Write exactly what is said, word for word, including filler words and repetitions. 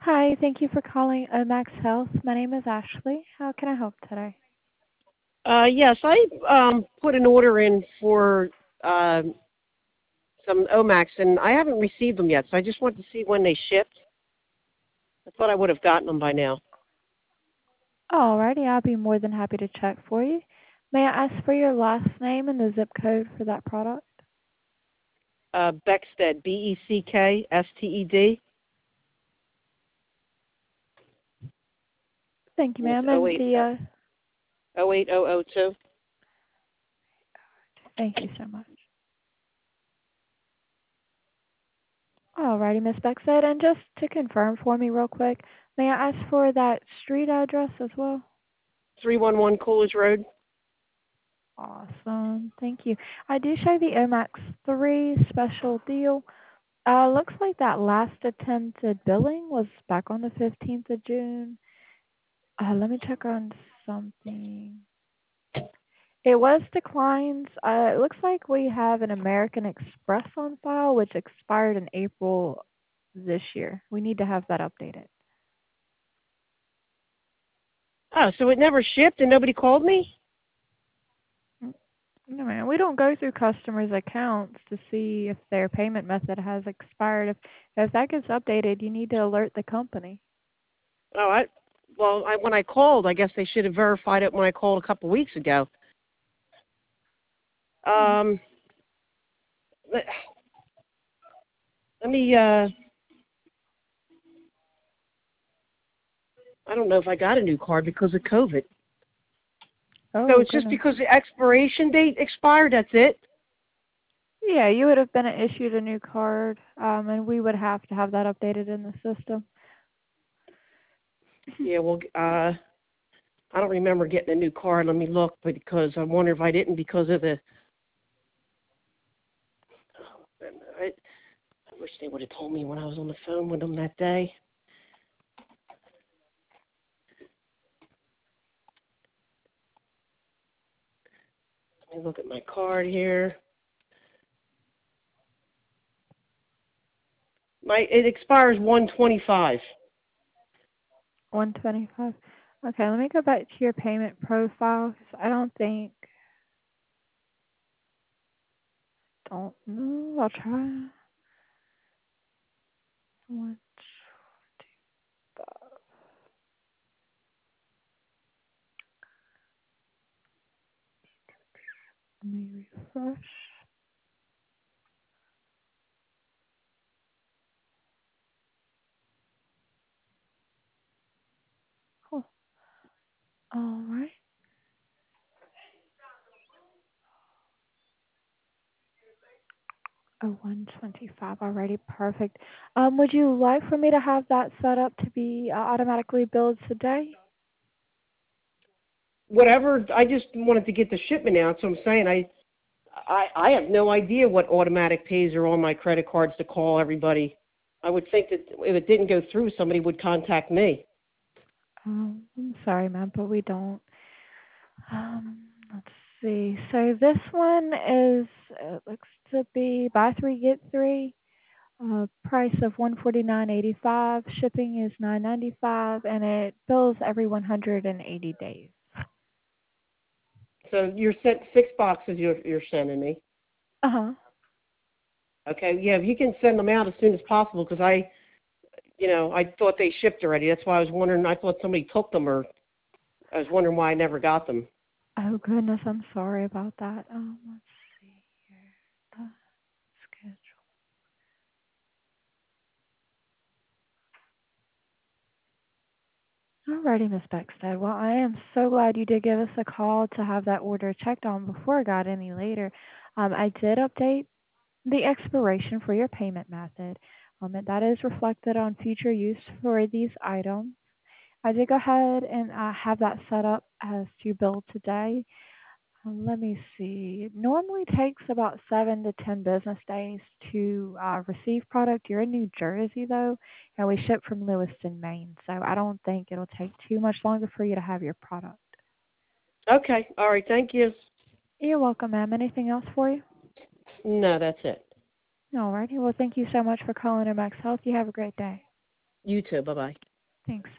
Hi, thank you for calling Omax Health. My name is Ashley. How can I help today? Uh, yes, I um, put an order in for uh, some Omax, and I haven't received them yet, so I just wanted to see when they shipped. I thought I would have gotten them by now. Alrighty, I'll be more than happy to check for you. May I ask for your last name and the zip code for that product? Uh, Beckstead, B E C K S T E D, Thank you, and it's ma'am. oh And eight the uh, oh eight oh oh two. thank you so much. Alrighty, Miss Beckstead, and just to confirm for me real quick, may I ask for that street address as well? three one one Coolidge Road. Awesome, thank you. I do show the Omax three special deal. Uh, looks like that last attempted billing was back on the fifteenth of June. Uh, let me check on something. It was declined. Uh, it looks like we have an American Express on file, which expired in April this year. We need to have that updated. Oh, so it never shipped and nobody called me? Mm, No, man, we don't go through customers' accounts to see if their payment method has expired. If if that gets updated, you need to alert the company. Oh, I well, I, when I called, I guess they should have verified it when I called a couple weeks ago. Hmm. Um, let, let me. Uh, I don't know if I got a new card because of COVID. So Oh it's just goodness. because the expiration date expired, that's it? Yeah, you would have been issued a new card, um, and we would have to have that updated in the system. Yeah, well, uh, I don't remember getting a new card. Let me look, because I wonder if I didn't because of the, I, I wish they would have told me when I was on the phone with them that day. Let me look at my card here. My, it expires one twenty-five. one twenty-five. Okay, let me go back to your payment profile. 'Cause I don't think, don't know. I'll try. One, five. Let me refresh. Cool. All right. Oh, one twenty-five already. Perfect. Um, would you like for me to have that set up to be uh, automatically billed today? Whatever, I just wanted to get the shipment out, so I'm saying I, I, I have no idea what automatic pays are on my credit cards to call everybody. I would think that if it didn't go through, somebody would contact me. Um, I'm sorry, ma'am, but we don't. Um, let's see. So this one is, it looks to be buy three, get three. Uh, price of one forty nine eighty five. Shipping is nine ninety five, and it bills every one hundred and eighty days. So you're sent six boxes you're, you're sending me. Uh huh. Okay, yeah, if you can send them out as soon as possible, because I, you know, I thought they shipped already. That's why I was wondering. I thought somebody took them, or I was wondering why I never got them. Oh goodness, I'm sorry about that. Um, let's see here. The schedule. Alrighty, Miss Beckstead. Well, I am so glad you did give us a call to have that order checked on before it got any later. Um, I did update the expiration for your payment method. Um, and that is reflected on future use for these items. I did go ahead and uh, have that set up as to bill today. Um, let me see. It normally takes about seven to ten business days to uh, receive product. You're in New Jersey though, and we ship from Lewiston, Maine, so I don't think it'll take too much longer for you to have your product. Okay, all right, thank you. You're welcome, ma'am. Anything else for you? No, that's it. Alrighty. Well, thank you so much for calling Max Health. You have a great day. You too. Bye bye. Thanks.